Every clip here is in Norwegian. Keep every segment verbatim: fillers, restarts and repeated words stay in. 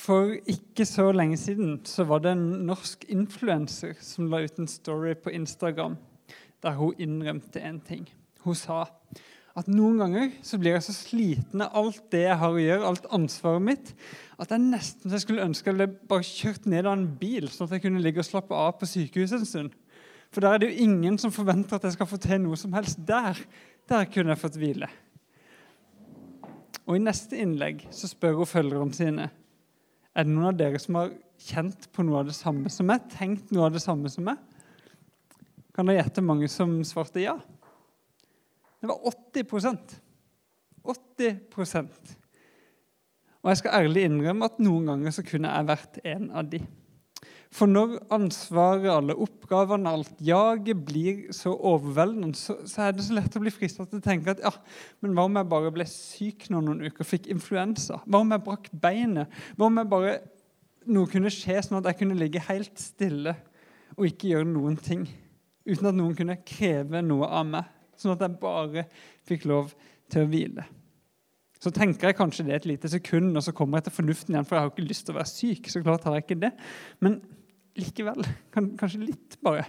For ikke så lenge siden så var det en norsk influencer som la ut en story på Instagram der hun innrømte en ting. Hun sa at noen ganger så blir jeg så sliten av alt det jeg har å gjøre, alt ansvaret mitt, at jeg nesten så jeg skulle ønske jeg ble bare kjørt ned av en bil, sånn at jeg kunne ligge og slappe av på sykehuset en stund. For der er det jo ingen som forventer at jeg skal få til noe som helst der. Der kunne jeg fått hvile. Og i neste innlegg så spør hun følgerne sine, er det noen av dere som har kjent på noe av det samme som meg, tenkt noe av det samme som meg? Kan dere gjette mange som svarte ja? Det var åtti prosent. åtti prosent. Og jeg skal ærlig innrømme at noen ganger så kunne jeg vært en av de. For når ansvaret, alle oppgavene, alt jaget blir så overveldende, så, så er det så lett å bli fristet til å tenke at ja, men hva om jeg bare ble syk nå noen uker, fikk influensa? Hva om jeg brakk beinet? Hva om jeg bare, noe kunne skje sånn at jeg kunne ligge helt stille og ikke gjøre noen ting, uten at noen kunne kreve noe av meg, sånn at jeg bare fikk lov til å hvile. Så tenker jeg kanskje det et lite sekund, og så kommer jeg til fornuften igjen, for jeg har ikke lyst til å være syk, så klart har jeg ikke det. Men likevel, kan, kanskje litt bare.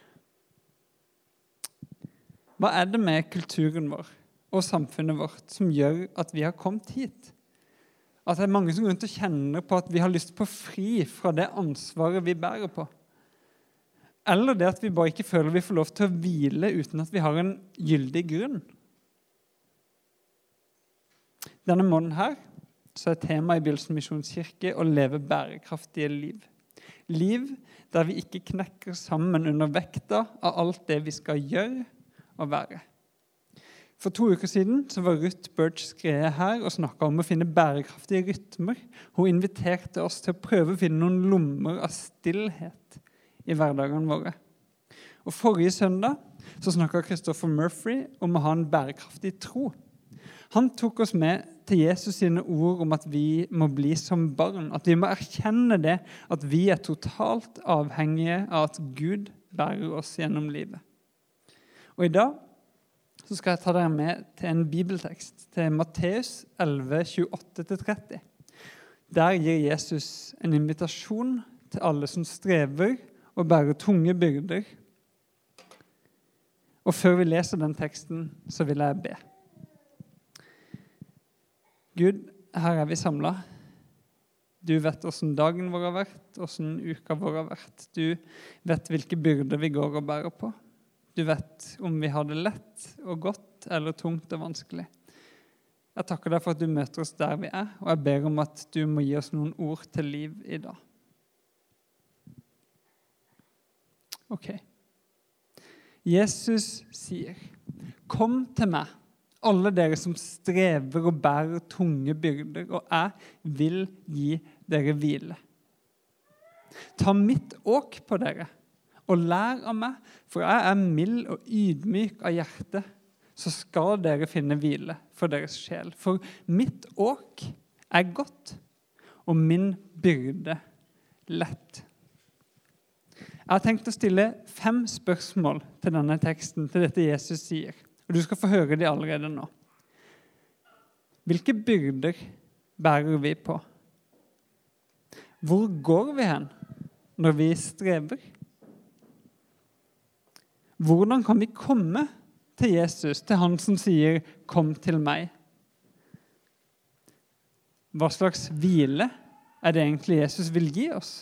Hva er det med kulturen vår og samfunnet vårt som gjør at vi har kommet hit? At det er mange som går rundt og kjenner på at vi har lyst på fri fra det ansvaret vi bærer på. Eller det at vi bare ikke føler vi får lov til å hvile uten at vi har en gyldig grunn. Denne måneden her så er temaet i Bjølsen Misjonskirke å leve bærekraftige liv. Liv der vi ikke knekker sammen under vekta av alt det vi skal gjøre og være. For to uker siden så var Ruth Birch Skreie her og snakket om å finne bærekraftige rytmer. Hun inviterte oss til å prøve å finne noen lommer av stillhet i hverdagene våre. Og forrige søndag så snakket Christopher Murphy om å ha en bærekraftig tro. Han tok oss med til Jesus sine ord om at vi må bli som barn, at vi må erkjenne det, at vi er totalt avhengige av at Gud bærer oss gjennom livet. Og i dag så skal jeg ta dere med til en bibeltekst, til Matteus elleve, tjueåtte til tretti. Der gir Jesus en invitasjon til alle som strever og bærer tunge byrder. Og før vi leser den teksten, så vil jeg be. Gud, her er vi samlet. Du vet hvordan dagen vår har vært, hvordan uka vår har vært. Du vet hvilke byrder vi går og bærer på. Du vet om vi har det lett og godt, eller tungt og vanskelig. Jeg takker deg for at du møter oss der vi er, og jeg ber om at du må gi oss noen ord til liv i dag. Ok. Jesus sier, kom til meg, alle dere som strever og bærer tunge byrder, og jeg vil gi dere hvile. Ta mitt åk på dere, og lær av meg, for jeg er mild og ydmyk av hjerte, så skal dere finne hvile for deres sjel. For mitt åk er godt, og min byrde lett. Jeg har tenkt å stille fem spørsmål til denne teksten, til dette Jesus sier. Og du skal få høre de allerede nå. Hvilke byrder bærer vi på? Hvor går vi hen når vi strever? Hvordan kan vi komme til Jesus, til han som sier, kom til meg? Hva slags hvile er det egentlig Jesus vil gi oss?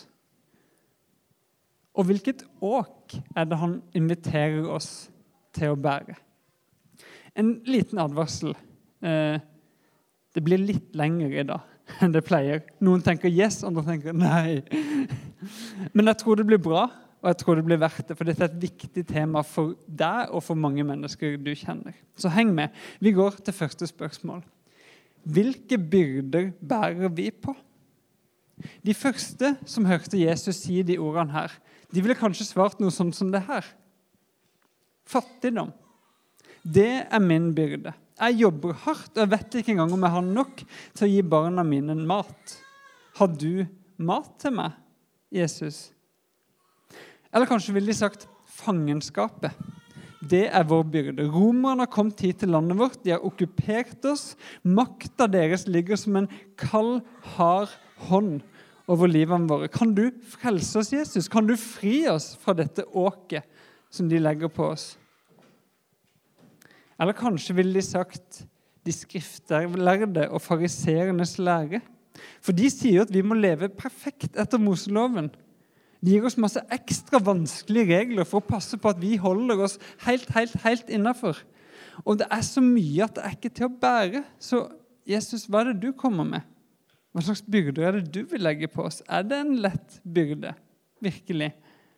Og hvilket åk er det han inviterer oss til å bære? En liten advarsel. Det blir litt lenger i dag enn det pleier. Noen tenker yes, andre tenker nei. Men jeg tror det blir bra, og jeg tror det blir verdt det, for dette er et viktig tema for deg og for mange mennesker du kjenner. Så heng med. Vi går til første spørsmål. Hvilke byrder bærer vi på? De første som hørte Jesus si de ordene her, de ville kanskje svart noe sånt som det her. Fattigdom. Det er min byrde. Jeg jobber hardt, og jeg vet ikke engang om jeg har nok til å gi barna mine mat. Har du mat til meg, Jesus? Eller kanskje ville de sagt fangenskapet. Det er vår byrde. Romerne har kommet hit til landet vårt, de har okkupert oss. Makta deres ligger som en kald, hard hånd over livene våre. Kan du frelse oss, Jesus? Kan du fri oss fra dette åket som de legger på oss? Eller kanskje ville de sagt de skriftlærde og fariseernes lære. For de sier at vi må leve perfekt etter Moseloven. De gir oss masse ekstra vanskelige regler for å passe på at vi holder oss helt, helt, helt innenfor. Og det er så mye at det er ikke til å bære. Så Jesus, hva er det du kommer med? Hva slags byrder er det du vil legge på oss? Er det en lett byrde? Virkelig.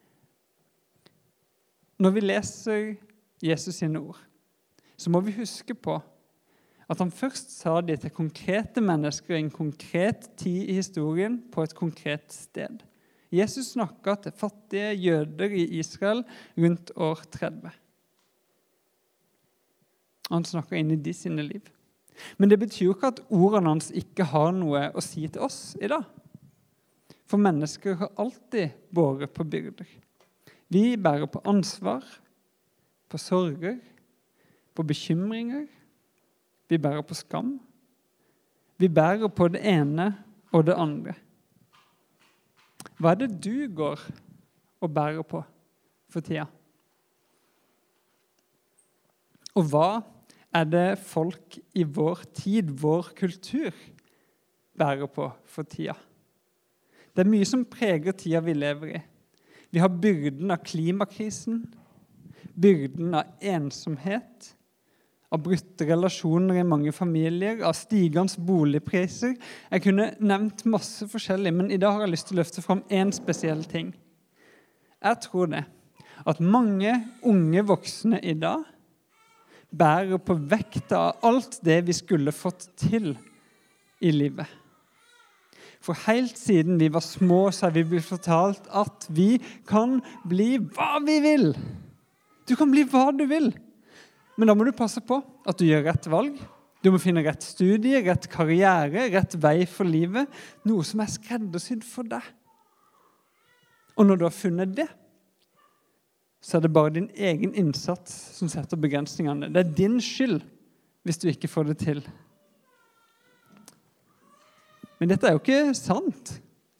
Når vi leser Jesus sine ord, så må vi huske på at han først sa det til konkrete mennesker i en konkret tid i historien på et konkret sted. Jesus snakket til fattige jøder i Israel rundt år tretti. Han snakket inn i de sine liv. Men det betyr jo ikke at ordene hans ikke har noe å si til oss i dag. For mennesker har alltid båret på byrder. Vi bærer på ansvar, på sorger, på bekymringer. Vi bærer på skam. Vi bærer på det ene og det andre. Hva er det du går og bærer på for tida? Og hva er det folk i vår tid, vår kultur, bærer på for tida? Det er mye som preger tida vi lever i. Vi har byrden av klimakrisen, byrden av ensomhet, av brutte relasjoner i mange familier, av stigende boligpriser. Jeg kunne nevnt masse forskjellig, men i dag har jeg lyst til å løfte fram en spesiell ting. Jeg tror det, at mange unge voksne i dag bærer på vekta av alt det vi skulle fått til i livet. For helt siden vi var små, så har vi blitt fortalt at vi kan bli hva vi vil. Du kan bli hva du vil. Men da må du passe på at du gjør rett valg. Du må finne rett studie, rett karriere, rett vei for livet. Noe som er skreddersydd for deg. Og når du har funnet det, så er det bare din egen innsats som setter begrensningene. Det er din skyld hvis du ikke får det til. Men dette er jo ikke sant.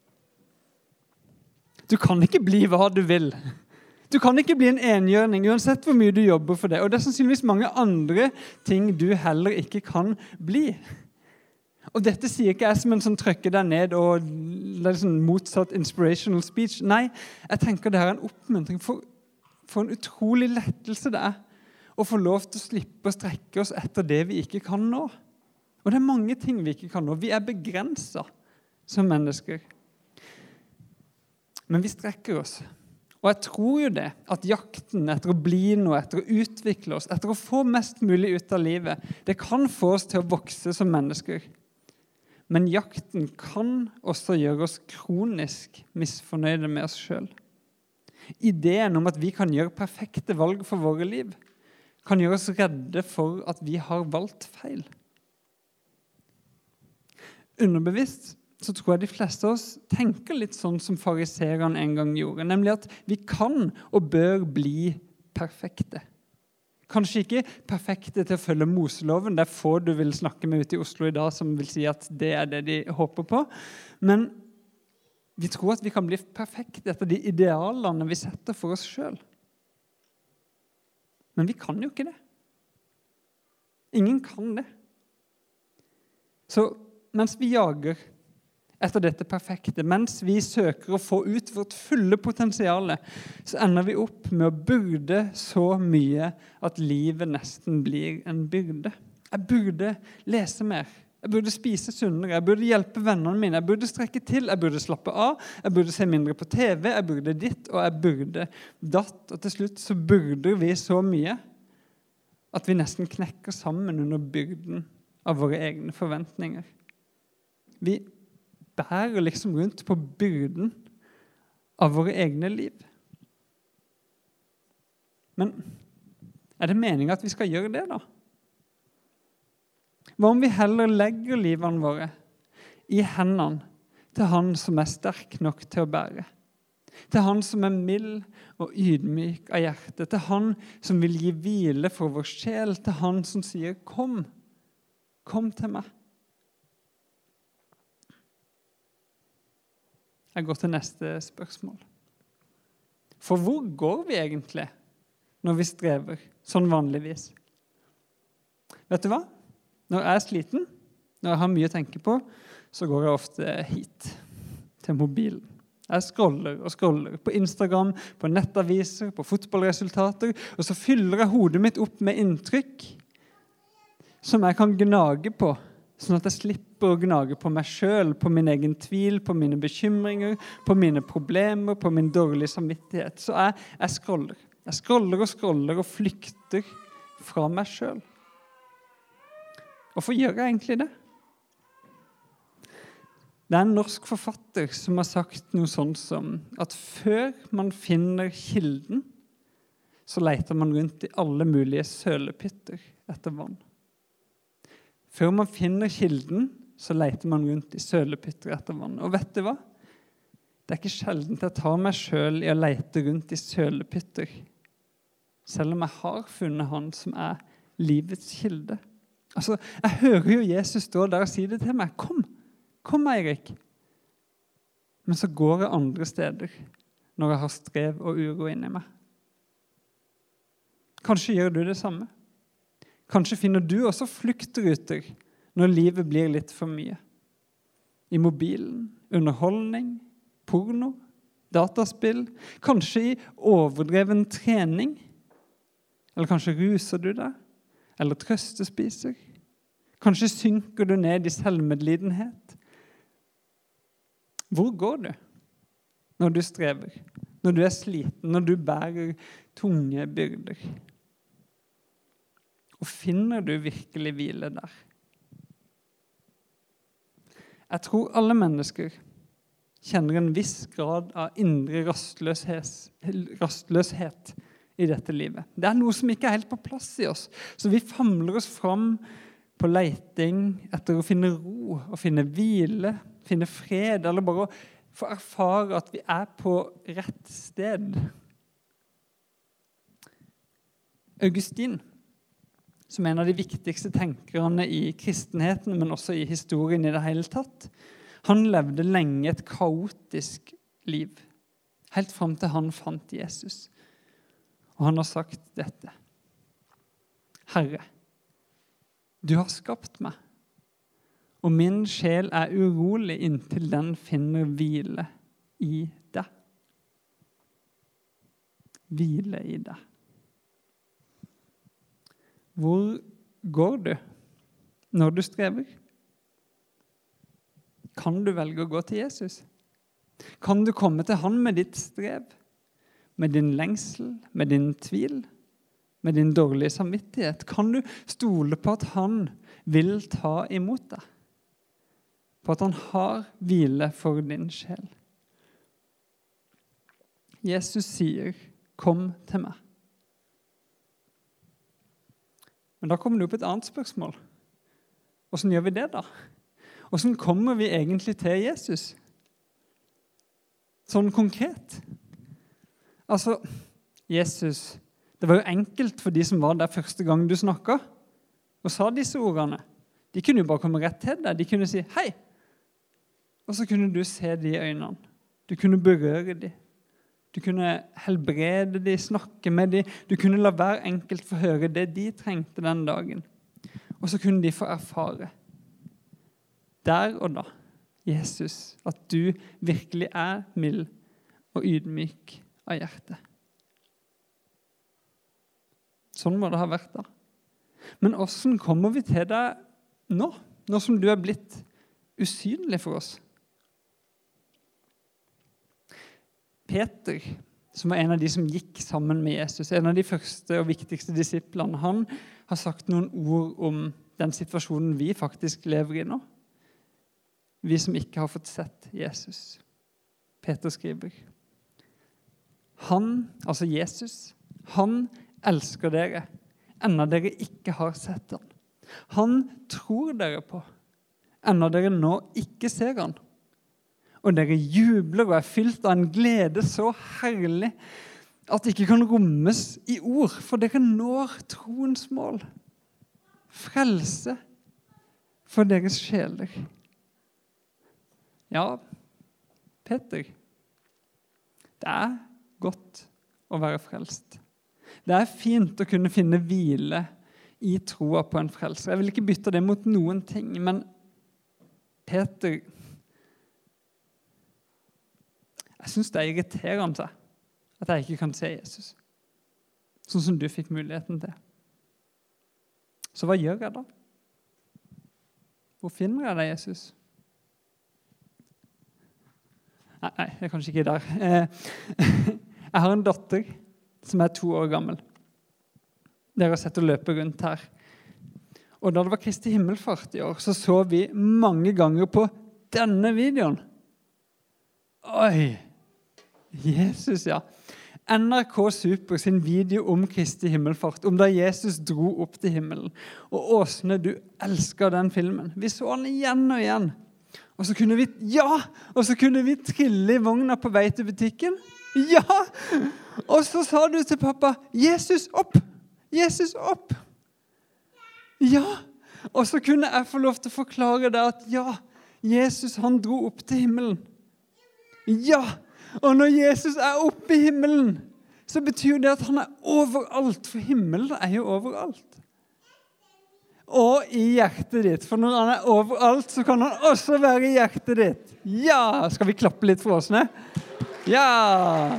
Du kan ikke bli hva du vil. Du kan ikke bli en enhjørning, uansett hvor mye du jobber for det. Og det er sannsynligvis mange andre ting du heller ikke kan bli. Og dette sier ikke jeg som en sånn trøkker deg ned og det er sånn motsatt inspirational speech. Nei, jeg tenker det her er en oppmuntring for, for en utrolig lettelse det er å få lov til å slippe å strekke oss etter det vi ikke kan nå. Og det er mange ting vi ikke kan nå. Vi er begrenset som mennesker. Men vi strekker oss. Og jeg tror jo det, at jakten etter å bli noe, etter å utvikle oss, etter å få mest mulig ut av livet, det kan få oss til å vokse som mennesker. Men jakten kan også gjøre oss kronisk misfornøyde med oss selv. Ideen om at vi kan gjøre perfekte valg for våre liv, kan gjøre oss redde for at vi har valgt feil. Underbevisst så tror jeg de fleste av oss tenker litt sånn som fariserene en gang gjorde, nemlig at vi kan og bør bli perfekte. Kanskje ikke perfekte til å følge Moseloven, det er få du vil snakke med ute i Oslo i dag som vil si at det er det de håper på, men vi tror at vi kan bli perfekte etter de idealene vi setter for oss selv. Men vi kan jo ikke det. Ingen kan det. Så mens vi jager etter dette perfekte, mens vi søker å få ut vårt fulle potensiale, så ender vi opp med å burde så mye at livet nesten blir en byrde. Jeg burde lese mer, jeg burde spise sunnere, jeg burde hjelpe vennene mine, jeg burde strekke til, jeg burde slappe av, jeg burde se mindre på T V, jeg burde ditt, og jeg burde datt. Og til slutt så burde vi så mye at vi nesten knekker sammen under byrden av våre egne forventninger. Vi bærer liksom rundt på byrden av våre egne liv. Men er det meningen at vi skal gjøre det da? Hva om vi heller legger livene våre i hendene til han som er sterk nok til å bære? Til han som er mild og ydmyk av hjertet, til han som vil gi hvile for vår sjel, til han som sier, kom, kom til meg. Jeg går til neste spørsmål. For hvor går vi egentlig når vi strever, sånn vanligvis? Vet du hva? Når jeg er sliten, når jeg har mye å tenke på, så går jeg ofte hit, til mobilen. Jeg scroller og scroller på Instagram, på nettaviser, på fotballresultater, og så fyller jeg hodet mitt opp med inntrykk som jeg kan gnage på, sånn at jeg slipper å gnage på meg selv, på min egen tvil, på mine bekymringer, på mine problemer, på min dårlige samvittighet. Så jeg, jeg scroller. Jeg scroller og scroller og flykter fra meg selv. Hvorfor gjør jeg egentlig det? Det er en norsk forfatter som har sagt noe sånt som at før man finner kilden, så leter man rundt i alle mulige sølepytter etter vann. Før man finner kilden, så leter man rundt i sølepytter etter vann. Og vet du hva? Det er ikke sjelden jeg tar meg selv i å lete rundt i sølepytter, selv om jeg har funnet han som er livets kilde. Altså, jeg hører jo Jesus stå der og si det til meg. Kom! Kom, Eirik. Men så går jeg andre steder når jeg har strev og uro inni meg. Kanskje gjør du det samme. Kanskje finner du også fluktruter når livet blir litt for mye. I mobilen, underholdning, porno, dataspill, kanskje i overdreven trening. Eller kanskje ruser du deg, eller trøstespiser. Kanskje synker du ned i selvmedlidenhet. Hvor går du når du strever, når du er sliten, når du bærer tunge byrder? Og finner du virkelig hvile der? Jeg tror alle mennesker kjenner en viss grad av indre rastløshet, rastløshet i dette livet. Det er noe som ikke er helt på plass i oss, så vi famler oss fram på leiting etter å finne ro, og finne hvile, finne fred, eller bare å få erfare at vi er på rett sted. Augustin, som er en av de viktigste tenkerne i kristenheten, men også i historien i det hele tatt, han levde lenge et kaotisk liv, helt frem til han fant Jesus. Og han har sagt dette. Herre, du har skapt meg, og min sjel er urolig inntil den finner hvile i deg. Hvile i deg. Hvor går du når du strever? Kan du velge å gå til Jesus? Kan du komme til han med ditt strev, med din lengsel, med din tvil, med din dårlige samvittighet? Kan du stole på at han vil ta imot deg? På at han har hvile for din sjel? Jesus sier, kom til meg. Men da kommer det opp et annet spørsmål. Hvordan gjør vi det da? Hvordan kommer vi egentlig til Jesus? Sånn konkret. Altså, Jesus, det var jo enkelt for de som var der første gang du snakket, og sa disse ordene. De kunne jo bare komme rett til deg. De kunne si, hei! Og så kunne du se de i øynene. Du kunne berøre de. Du kunne helbrede de, snakke med de. Du kunne la hver enkelt få høre det de trengte den dagen. Og så kunne de få erfare der og da, Jesus, at du virkelig er mild og ydmyk av hjerte. Sånn må det ha vært da. Men hvordan kommer vi til deg nå, nå som du er blitt usynlig for oss? Peter, som var en av de som gikk sammen med Jesus, en av de første og viktigste disiplene, han har sagt noen ord om den situasjonen vi faktisk lever i nå. Vi som ikke har fått sett Jesus. Peter skriver, han, altså Jesus, han elsker dere, enda dere ikke har sett han. Han tror dere på, enda dere nå ikke ser han. Og dere jubler og er fylt av en glede så herlig at det ikke kan rommes i ord, for dere når troens mål. Frelse for deres sjeler. Ja, Peter, det er godt å være frelst. Det er fint å kunne finne hvile i troa på en frelser. Jeg vil ikke bytte det mot noen ting, men Peter, jeg synes det er irriterende at jeg ikke kan se Jesus, sånn som du fikk muligheten til. Så hva gjør jeg da? Hvor finner jeg deg, Jesus? Nei, nei, det er kanskje ikke der. Jeg har en datter som er to år gammel. Dere har sett å løpe rundt her. Og da det var Kristi himmelfart i år, så så vi mange ganger på denne videoen. Oi! Jesus, ja. N R K Super sin video om Kristi himmelfart, om da Jesus dro opp til himmelen. Og Åsne, du elsker den filmen. Vi så den igjen og igjen. Og så kunne vi, ja! Og så kunne vi trille i vogna på vei til butikken. Ja! Og så sa du til pappa, Jesus opp! Jesus opp! Ja! Og så kunne jeg få lov til å forklare deg at ja, Jesus han dro opp til himmelen. Ja! Og når Jesus er oppe i himmelen, så betyr det at han er overalt, for himmelen er jo overalt. Og i hjertet ditt, for når han er overalt, så kan han også være i hjertet ditt. Ja! Skal vi klappe litt for oss, ne? Ja!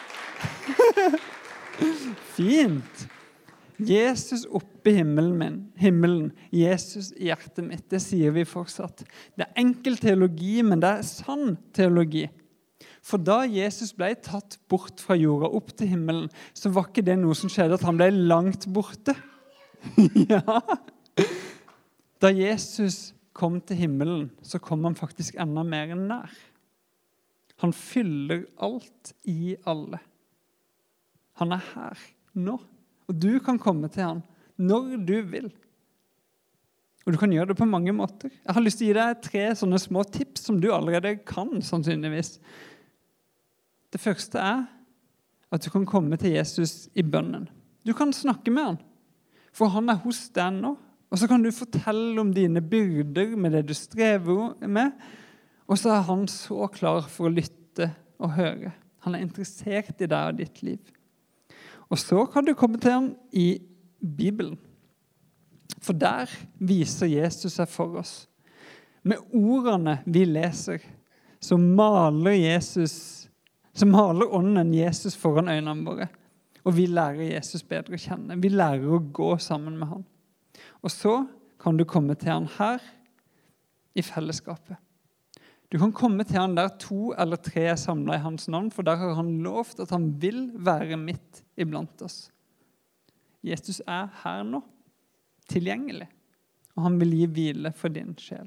Fint! Jesus oppe i himmelen min, himmelen, Jesus i hjertet mitt, det sier vi fortsatt. Det er enkel teologi, men det er sann teologi. For da Jesus ble tatt bort fra jorda opp til himmelen, så var ikke det noe som skjedde at han ble langt borte. Ja. Da Jesus kom til himmelen, så kom han faktisk enda mer nær. Han fyller alt i alle. Han er her nå, og du kan komme til han når du vil. Og du kan gjøre det på mange måter. Jeg har lyst til å gi deg tre sånne små tips som du allerede kan, sannsynligvis. Det første er at du kan komme til Jesus i bønnen. Du kan snakke med han, for han er hos deg nå. Og så kan du fortelle om dine byrder med det du strever med, og så er han så klar for å lytte og høre. Han er interessert i deg og ditt liv. Og så kan du komme til han i Bibelen. For der viser Jesus seg for oss. Med ordene vi leser, så maler Jesus Så maler ånden Jesus foran øynene våre. Og vi lærer Jesus bedre å kjenne. Vi lærer å gå sammen med han. Og så kan du komme til han her i fellesskapet. Du kan komme til han der to eller tre er samlet i hans navn, for der har han lovt at han vil være midt iblant oss. Jesus er her nå, tilgjengelig, og han vil gi hvile for din sjel.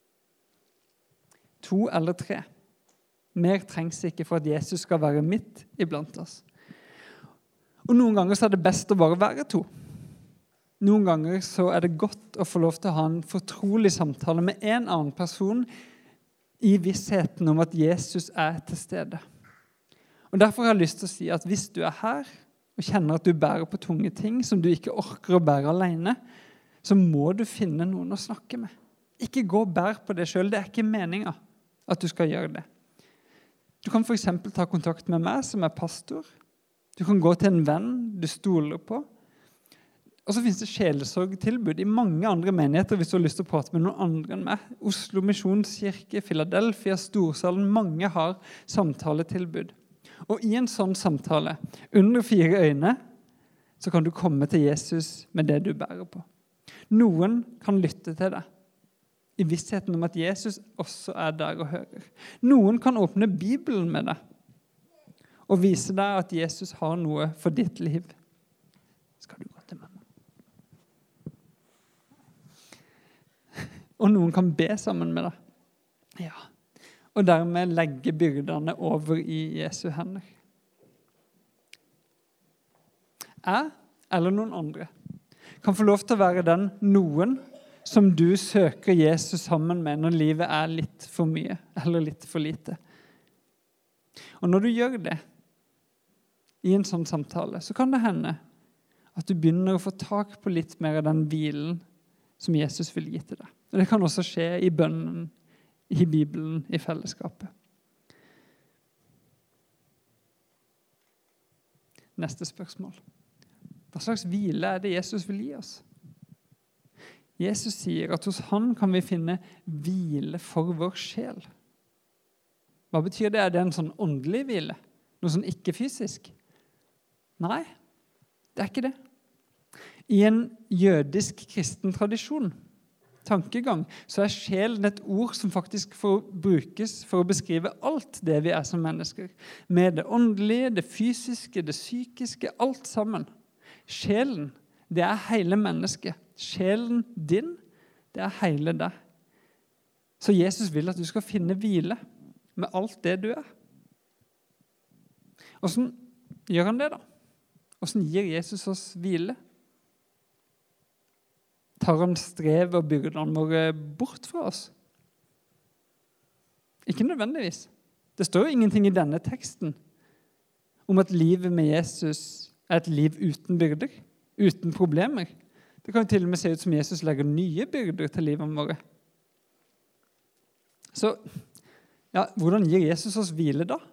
To eller tre. Mer trengs ikke for at Jesus skal være midt iblant oss. Og noen ganger så er det best å bare være to. Noen ganger så er det godt å få lov til å ha en fortrolig samtale med en annen person i vissheten om at Jesus er til stede. Og derfor har jeg lyst til å si at hvis du er her og kjenner at du bærer på tunge ting som du ikke orker å bære alene, så må du finne noen å snakke med. Ikke gå og bær på det selv, det er ikke meningen at du skal gjøre det. Du kan for eksempel ta kontakt med meg som er pastor. Du kan gå til en venn du stoler på. Og så finnes det sjelesorgtilbud i mange andre menigheter hvis du har lyst til å prate med noen andre enn meg. Oslo Misjonskirke, Philadelphia, Storsalen, mange har samtaletilbud. Og i en sånn samtale, under fire øyne, så kan du komme til Jesus med det du bærer på. Noen kan lytte til deg, i vissheten om at Jesus også er der og hører. Noen kan åpne Bibelen med deg, og vise deg at Jesus har noe for ditt liv. Skal du gå til mamma? Og noen kan be sammen med deg. Ja. Og dermed legge byrdene over i Jesu hender. Jeg, eller noen andre, kan få lov til å være den noen som du søker Jesus sammen med når livet er litt for mye, eller litt for lite. Og når du gjør det, i en sånn samtale, så kan det hende at du begynner å få tak på litt mer av den hvilen som Jesus vil gi til deg. Og det kan også skje i bønnen, i Bibelen, i fellesskapet. neste spørsmål. Hva slags hvile er det Jesus vil gi oss? Jesus sier at hos han kan vi finne hvile for vår sjel. Hva betyr det? Er det en sånn åndelig hvile? Noe sånn ikke fysisk? Nei, det er ikke det. I en jødisk kristen tradisjon, tankegang, så er sjelen et ord som faktisk får brukes for å beskrive alt det vi er som mennesker. Med det åndelige, det fysiske, det psykiske, alt sammen. Sjelen, det er hele mennesket. Sjelen din, det er hele deg. Så Jesus vil at du skal finne hvile med alt det du er. Hvordan gjør han det da? Hvordan gir Jesus oss hvile? Tar han strev og byrdene våre bort fra oss? Ikke nødvendigvis. Det står jo ingenting i denne teksten om at livet med Jesus er et liv uten byrder, uten problemer. Det kan jo til og med se ut som Jesus legger nye byrder til livet våre. Så, ja, hvordan gir Jesus oss hvile da?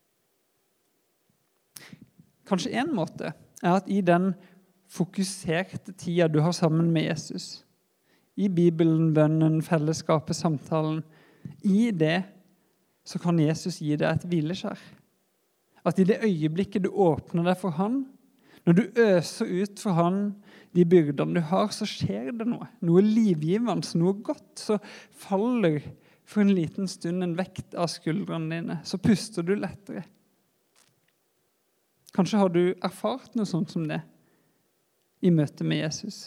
Kanskje en måte er at i den fokuserte tida du har sammen med Jesus, i Bibelen, bønnen, fellesskapet, samtalen, i det så kan Jesus gi deg et hvileskjær. At i det øyeblikket du åpner deg for han, når du øser ut for han de byrdene du har, så skjer det noe. Noe livgivende, noe godt. Så faller for en liten stund en vekt av skuldrene dine. Så puster du lettere. Kanskje har du erfart noe sånt som det i møte med Jesus.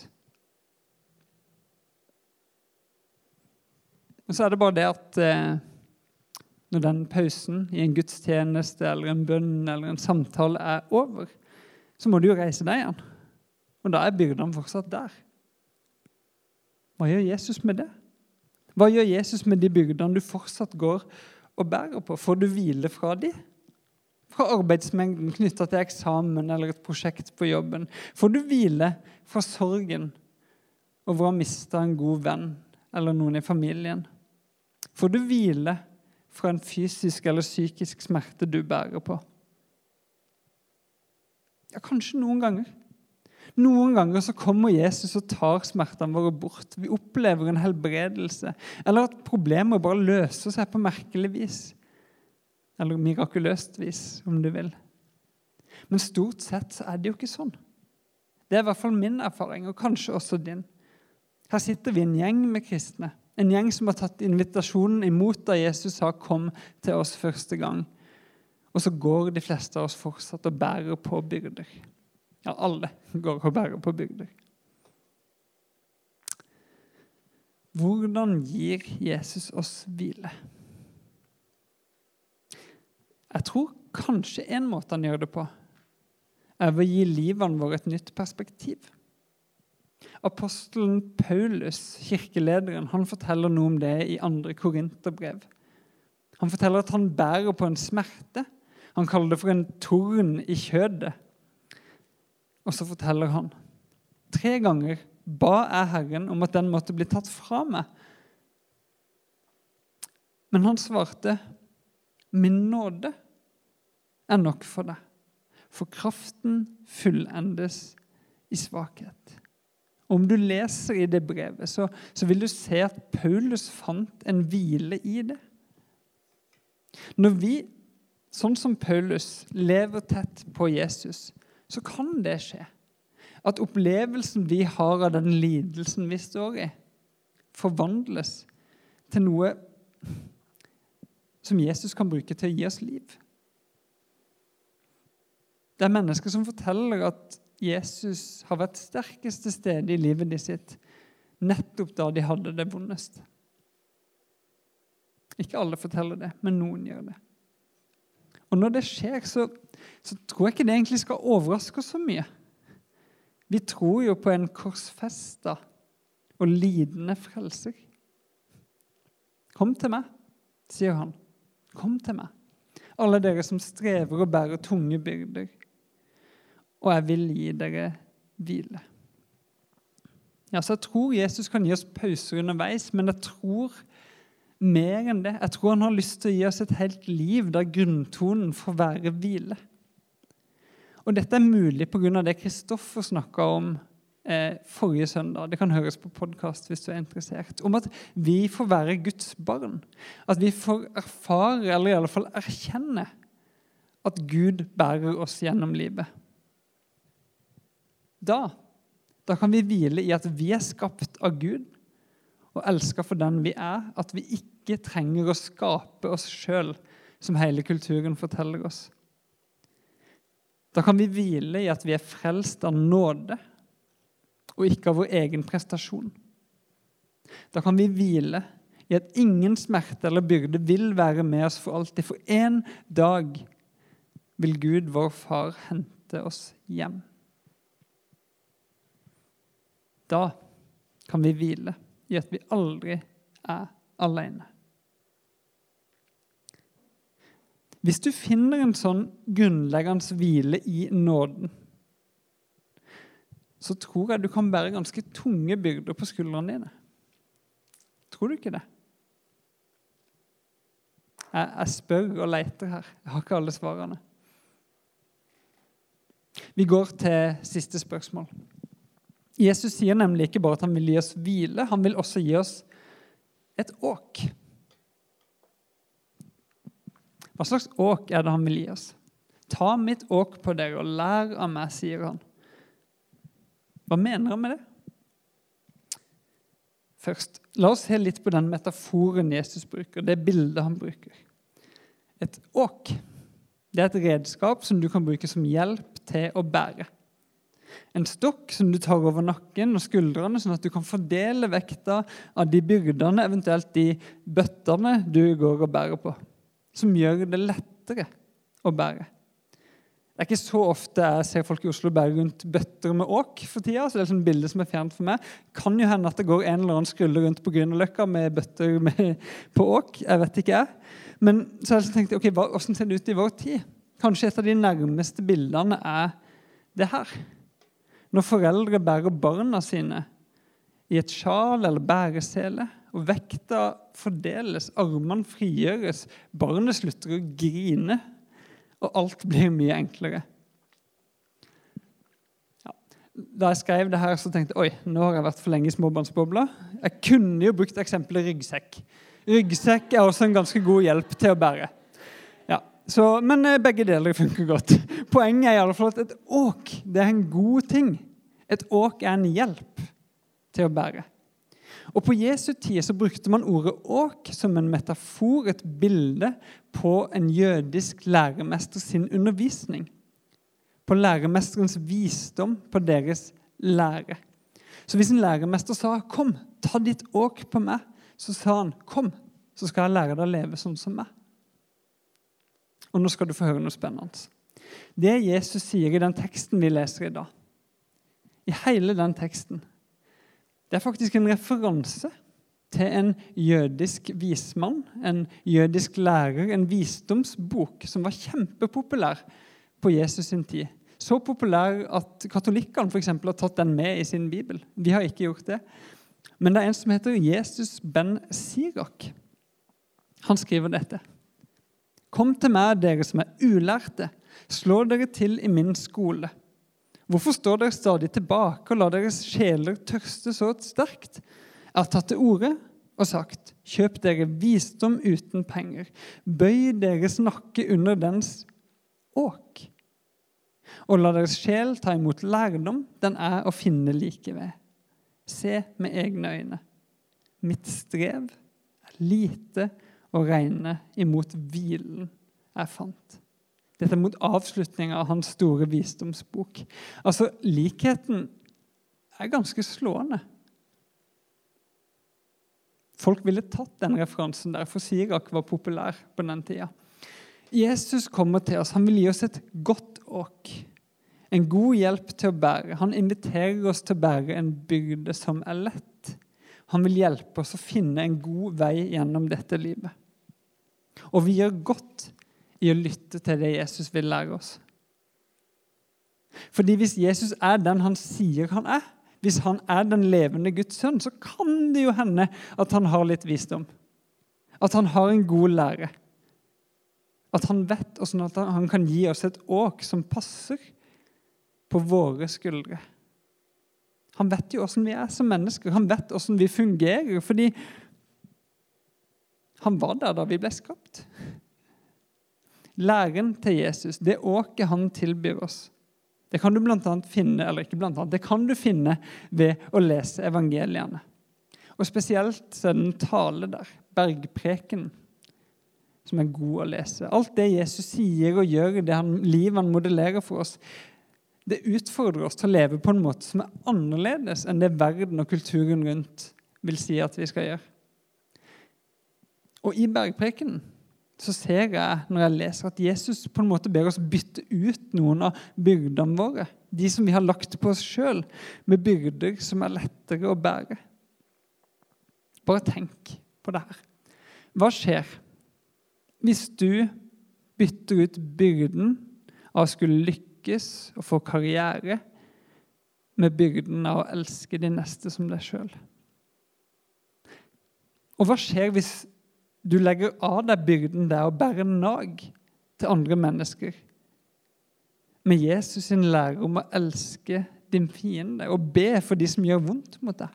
Og så er det bare det at eh, når den pausen i en gudstjeneste eller en bønn eller en samtale er over, så må du jo reise deg igjen. Og da er byrdene fortsatt der. Hva gjør Jesus med det? Hva gjør Jesus med de byrdene du fortsatt går og bærer på? Får du hvile fra de? Fra arbeidsmengden knyttet til eksamen eller et prosjekt på jobben? Får du hvile fra sorgen over å ha mistet en god venn eller noen i familien? Får du hvile fra en fysisk eller psykisk smerte du bærer på? Ja, kanskje noen ganger. Noen ganger så kommer Jesus og tar smertene våre bort. Vi opplever en helbredelse, eller at problemer bare løser seg på merkelig vis. Eller mirakuløst vis, om du vil. Men stort sett så er det jo ikke sånn. Det er i hvert fall min erfaring, og kanskje også din. Her sitter vi en gjeng med kristne. En gjeng som har tatt invitasjonen imot da Jesus sa kom til oss første gang. Og så går de fleste av oss fortsatt og bærer på byrder. Ja, alle går og bærer på byrder. Hvordan gir Jesus oss hvile? Jeg tror kanskje en måte han gjør det på, er ved å gi livene våre et nytt perspektiv. Apostelen Paulus, kirkelederen, han forteller noe om det i andre Korinterbrev. Han forteller at han bærer på en smerte. Han kaller det for en torn i kjødet. Og så forteller han, tre ganger ba jeg Herren om at den måtte bli tatt fra meg. Men han svarte, min nåde er nok for deg, for kraften fullendes i svakhet. Om du leser i det brevet, så, så vil du se at Paulus fant en hvile i det. Når vi, sånn som Paulus, lever tett på Jesus, så kan det skje. At opplevelsen vi har av den lidelsen vi står i, forvandles til noe som Jesus kan bruke til å gi oss liv. Det er mennesker som forteller at Jesus har vært sterkeste sted i livet de sitt, nettopp da de hadde det vondest. Ikke alle forteller det, men noen gjør det. Og når det skjer, så, så tror jeg ikke det egentlig skal overraske oss så mye. Vi tror jo på en korsfesta og lidende frelser. Kom til meg, sier han. Kom til meg. Alle dere som strever og bærer tunge byrder. Og jeg vil gi dere hvile. Ja, så jeg tror Jesus kan gi oss pauser underveis, men jeg tror mer enn det. Jeg tror han har lyst til å gi oss et helt liv der grunntonen får være hvile. Og dette er mulig på grunn av det Kristoffer snakket om eh, forrige søndag. Det kan høres på podcast hvis du er interessert. Om at vi får være Guds barn. At vi får erfare, eller i alle fall erkjenne, at Gud bærer oss gjennom livet. Da, da kan vi hvile i at vi er skapt av Gud, og elsker for den vi er, at vi ikke trenger å skape oss selv, som hele kulturen forteller oss. Da kan vi hvile i at vi er frelst av nåde, og ikke av vår egen prestasjon. Da kan vi hvile i at ingen smerte eller byrde vil være med oss for alltid. For en dag vil Gud, vår far, hente oss hjem. Da kan vi hvile i at vi aldri er alene. Hvis du finner en sånn grunnleggende hvile i nåden, så tror jeg du kan bære ganske tunge byrder på skuldrene dine. Tror du ikke det? Jeg, jeg spør og leter her. Jeg har ikke alle svarene. Vi går til siste spørsmål. Jesus sier nemlig ikke bare at han vil gi oss hvile, han vil også gi oss et åk. Hva slags åk er det han vil gi oss? Ta mitt åk på dere og lær av meg, sier han. Hva mener han med det? Først, la oss se litt på den metaforen Jesus bruker, det bildet han bruker. Et åk, det er et redskap som du kan bruke som hjelp til å bære. En stokk som du tar over nakken og skuldrene, sånn at du kan fordele vekta av de byrdene, eventuelt de bøttene du går og bærer på, som gjør det lettere å bære. Det er ikke så ofte jeg ser folk i Oslo bære rundt bøtter med åk for tida, så det er et sånt bilde som er fjernt for meg. Kan jo hende at det går en eller annen skrulle rundt på Grünerløkka med bøtter med, på åk, jeg vet ikke jeg. Men så har jeg tenkt, ok, hva, hvordan ser det ut i vår tid? Kanskje et av de nærmeste bildene er det her. Når foreldre bærer barna sine i et sjal eller bæresele, og vekta fordeles, armene frigjøres, barnet slutter å grine, og alt blir mye enklere. Ja. Da jeg skrev det her, så tenkte jeg, oi, nå har jeg vært for lenge i småbarnsbobla. Jeg kunne jo brukt eksempelet ryggsekk. Ryggsekk er også en ganske god hjelp til å bære. Ja, så, men begge deler funker godt. Poenget er i alle fall at et åk, det er en god ting. Et åk er en hjelp til å bære. Og på Jesu tid så brukte man ordet åk som en metafor, et bilde på en jødisk læremester sin undervisning. På læremesterens visdom, på deres lære. Så hvis en læremester sa, kom, ta ditt åk på meg, så sa han, kom, så skal jeg lære deg å leve sånn som meg. Og nå skal du få høre noe spennende. Det Jesus sier i den teksten vi leser i dag, i hele den teksten, det er faktisk en referanse til en jødisk vismann, en jødisk lærer, en visdomsbok som var kjempepopulær på Jesus sin tid. Så populær at katolikkene for eksempel har tatt den med i sin bibel. Vi har ikke gjort det. Men det er en som heter Jesus ben Sirach. Han skriver dette. Kom til meg, dere som er ulærte. Slå dere til i min skole. Hvorfor står dere stadig tilbake og lar deres sjeler tørste så sterkt? Jeg har tatt til ordet og sagt, kjøp dere visdom uten penger. Bøy deres nakke under dens åk. Og la deres sjel ta imot lærdom, den er å finne like ved. Se med egne øyne. Mitt strev er lite å regne imot hvilen jeg fant. Dette er mot avslutningen av hans store visdomsbok. Altså, likheten er ganske slående. Folk ville tatt den referansen der, for Sirach var populær på den tiden. Jesus kommer til oss, han vil gi oss et godt åk. En god hjelp til å bære. Han inviterer oss til å bære en byrde som er lett. Han vil hjelpe oss å finne en god vei gjennom dette livet. Og vi gjør godt i å lytte til det Jesus vil lære oss. Fordi hvis Jesus er den han sier han er, hvis han er den levende Guds sønn, så kan det jo hende at han har litt visdom. At han har en god lære. At han vet hvordan at han kan gi oss et åk som passer på våre skuldre. Han vet jo hvordan vi er som mennesker. Han vet hvordan vi fungerer, fordi han var der da vi ble skapt. Læren til Jesus, det åket han tilbyr oss, det kan du blant annet finne, eller ikke blant annet, det kan du finne ved å lese evangeliene. Og spesielt så er det en tale der, bergpreken, som er god å lese. Alt det Jesus sier og gjør, det han, livet han modellerer for oss, det utfordrer oss til å leve på en måte som er annerledes enn det verden og kulturen rundt vil si at vi skal gjøre. Og i bergpreken så ser jeg, når jeg leser, at Jesus på en måte ber oss bytte ut noen av byrdene våre, de som vi har lagt på oss selv, med byrder som er lettere å bære. Bare tenk på det her. Hva skjer hvis du bytter ut byrden av å skulle lykkes og få karriere med byrden av å elske de neste som deg selv? Og hva skjer hvis du legger av deg byrden der og bærer nag til andre mennesker med Jesus sin lære om å elske din fiende og be for de som gjør vondt mot deg?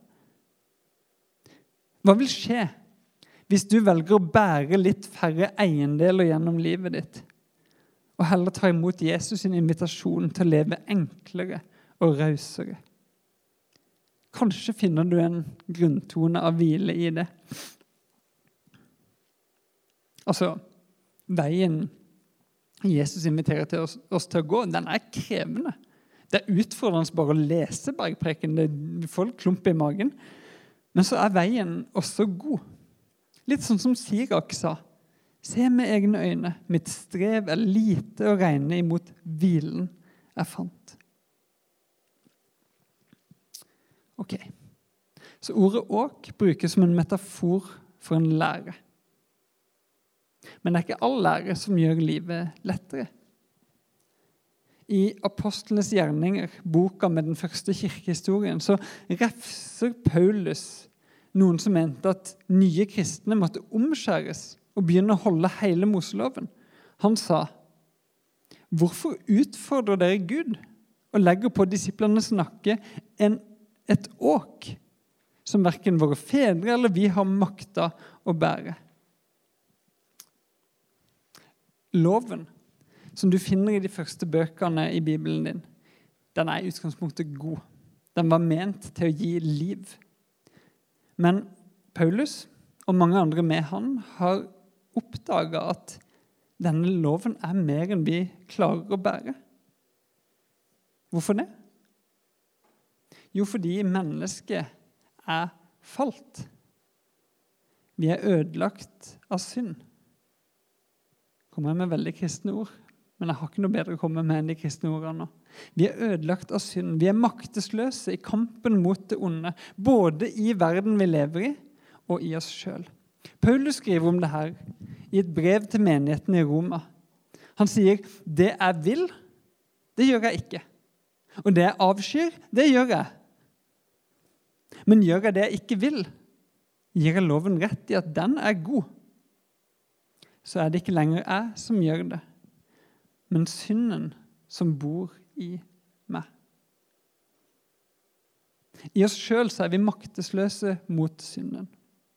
Hva vil skje hvis du velger å bære litt færre eiendeler gjennom livet ditt og heller ta imot Jesus sin invitasjon til å leve enklere og rausere? Kanskje finner du en grunntone av hvile i det. Altså, veien Jesus inviterer til oss, oss til å gå, den er krevende. Det er utfordrende bare å lese bergpreken, det får klump i magen. Men så er veien også god. Litt sånn som Sirak sa, se med egne øyne, mitt strev er lite å regne imot hvilen jeg fant. Ok, så ordet åk brukes som en metafor for en lære. Men det er ikke all lære som gjør livet lettere. I Apostlenes gjerninger, boka med den første kirkehistorien, så refser Paulus noen som mente at nye kristne måtte omskjæres og begynne å holde hele Moseloven. Han sa, hvorfor utfordrer dere Gud og legger på disiplenes nakke en, et åk som hverken våre fedre eller vi har makta å bære? Loven, som du finner i de første bøkene i Bibelen din, den er i utgangspunktet god. Den var ment til å gi liv. Men Paulus og mange andre med han har oppdaget at denne loven er mer enn vi klarer å bære. Hvorfor det? Jo, fordi mennesket er falt. Vi er ødelagt av synd. Kommer jeg med veldig kristne ord, men jeg har ikke noe bedre å komme med enn de kristne ordene nå. Vi er ødelagt av synd. Vi er maktesløse i kampen mot det onde, både i verden vi lever i og i oss selv. Paulus skriver om det her i et brev til menigheten i Roma. Han sier, det jeg vil, det gjør jeg ikke. Og det jeg avskyr, det gjør jeg. Men gjør jeg det jeg ikke vil, gir jeg loven rett i at den er god. Så er det ikke lenger jeg som gjør det, men synden som bor i meg. I oss selv så er vi maktesløse mot synden.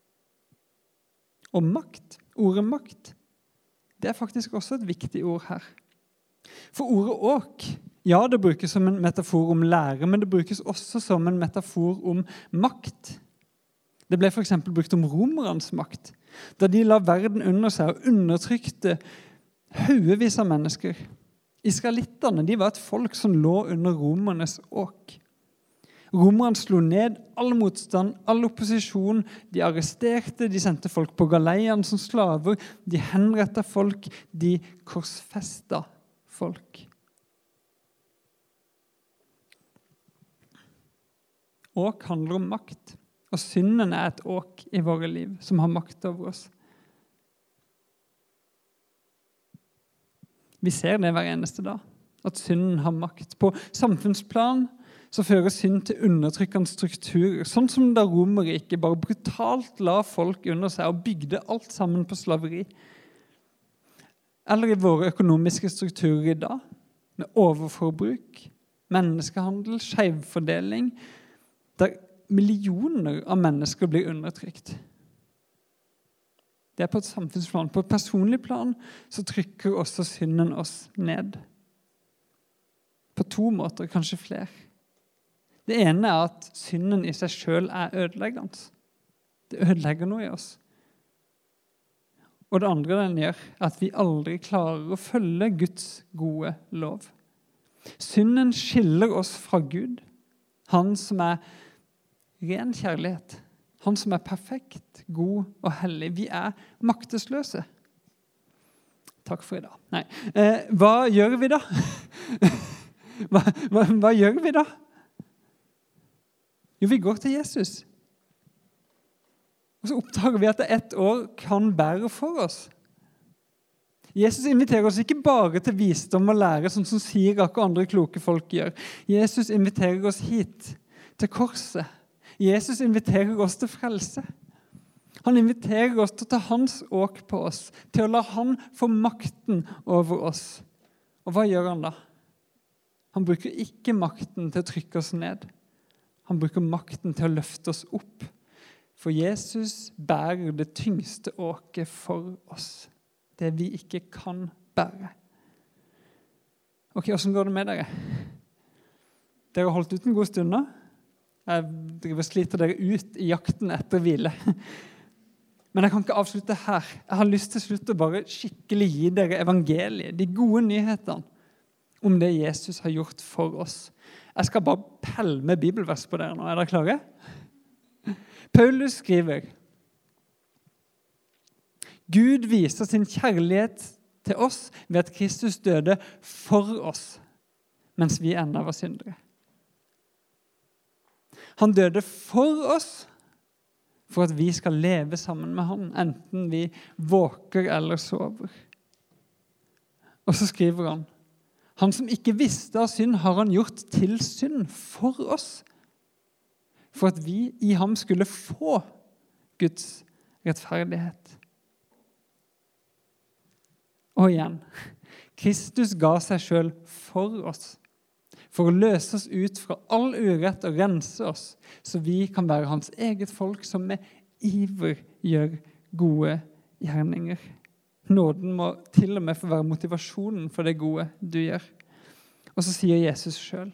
Og makt, ordet makt, det er faktisk også et viktig ord her. For ordet åk, ja, det brukes som en metafor om lære, men det brukes også som en metafor om makt. Det ble for eksempel brukt om romernes makt, da de la verden under seg og undertrykte haugevis av mennesker. Israelitterne, de var et folk som lå under romernes åk. Romerne slo ned all motstand, all opposisjon, de arresterte, de sendte folk på galeiene som slaver, de henrettet folk, de korsfestet folk. Åk handler om makt. Og synden er et åk i våre liv som har makt over oss. Vi ser det hver eneste dag, at synden har makt. På samfunnsplan så fører synd til undertrykkende strukturer, sånn som da Romerriket bare brutalt la folk under seg og bygde alt sammen på slaveri. Eller i våre økonomiske strukturer i dag, med overforbruk, menneskehandel, skjevfordeling, der millioner av mennesker blir undertrykt. Det er på et samfunnsplan. På et personlig plan så trykker også synden oss ned. På to måter, kanskje flere. Det ene er at synden i seg selv er ødeleggende. Det ødelegger noe i oss. Og det andre den gjør, er at vi aldri klarer å følge Guds gode lov. Synden skiller oss fra Gud, han som er ren kjærlighet, han som er perfekt, god og hellig. Vi er maktesløse. Takk for i dag. Nei. Eh, hva gjør vi da? hva, hva, hva gjør vi da? Jo, vi går til Jesus. Og så oppdager vi at det ett år kan bære for oss. Jesus inviterer oss ikke bare til visdom og lære, sånn som Sirak og andre kloke folk gjør. Jesus inviterer oss hit, til korset. Jesus inviterer oss til frelse. Han inviterer oss til å ta hans åk på oss, til å la han få makten over oss. Og hva gjør han da? Han bruker ikke makten til å trykke oss ned. Han bruker makten til å løfte oss opp. For Jesus bærer det tyngste åket for oss. Det vi ikke kan bære. Ok, hvordan går det med dere? Dere har holdt ut en god stund nå. Jeg driver og sliter dere ut i jakten etter hvile. Men jeg kan ikke avslutte her. Jeg har lyst til slutt å bare skikkelig gi dere evangeliet, de gode nyhetene om det Jesus har gjort for oss. Jeg skal bare pelle med bibelvers på dere nå. Er dere klare? Paulus skriver: Gud viser sin kjærlighet til oss ved at Kristus døde for oss, mens vi ennå var syndere. Han døde for oss, for at vi skal leve sammen med han, enten vi våker eller sover. Og så skriver han: Han som ikke visste av synd, har han gjort til synd for oss, for at vi i ham skulle få Guds rettferdighet. Og igjen, Kristus ga seg selv for oss, for å løse oss ut fra all urett og rense oss, så vi kan være hans eget folk som med iver gjør gode gjerninger. Nåden må til og med få være motivasjonen for det gode du gjør. Og så sier Jesus selv: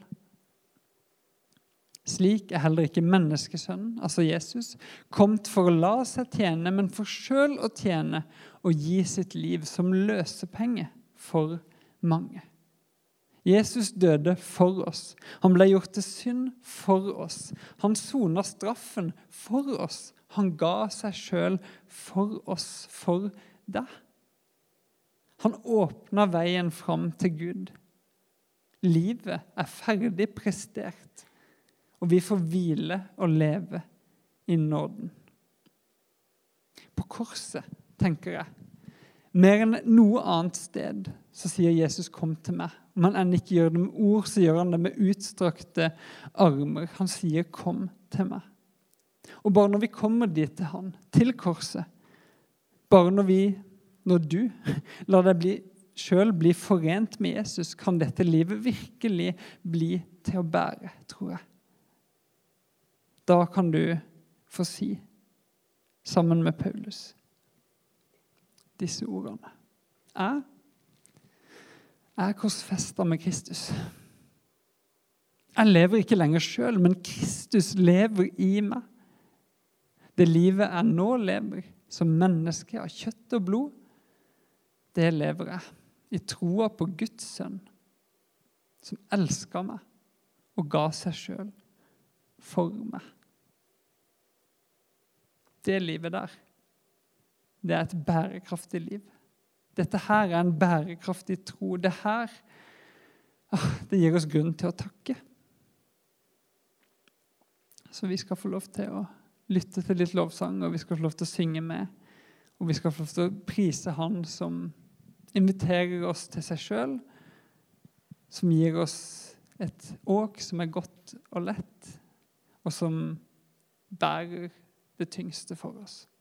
Slik er heller ikke menneskesønnen, altså Jesus, kommet for å la seg tjene, men for selv å tjene og gi sitt liv som løsepenge for mange. Jesus døde for oss. Han ble gjort til synd for oss. Han sonet straffen for oss. Han ga seg selv for oss, for deg. Han åpnet veien fram til Gud. Livet er ferdig prestert, og vi får hvile og leve i nåden. På korset, tenker jeg, mer enn noe annet sted, så sier Jesus: kom til meg. Om han enn ikke gjør det med ord, så gjør han det med utstrakte armer. Han sier: kom til meg. Og bare når vi kommer dit til han, til korset, bare når vi, når du, lar deg bli, selv bli forent med Jesus, kan dette livet virkelig bli til å bære, tror jeg. Da kan du få si, sammen med Paulus, disse ordene: Jeg er korsfestet med Kristus. Jeg lever ikke lenger selv, men Kristus lever i meg. Det livet jeg nå lever som menneske av kjøtt og blod, det lever jeg i troa på Guds sønn, som elsket meg og ga seg selv for meg. Det livet der, det er et bærekraftig liv. Dette her er en bærekraftig tro. Det her, det gir oss grunn til å takke. Så vi skal få lov til å lytte til litt lovsang, og vi skal få lov til å synge med, og vi skal få lov til å prise han som inviterer oss til seg selv, som gir oss et åk som er godt og lett, og som bærer det tyngste for oss.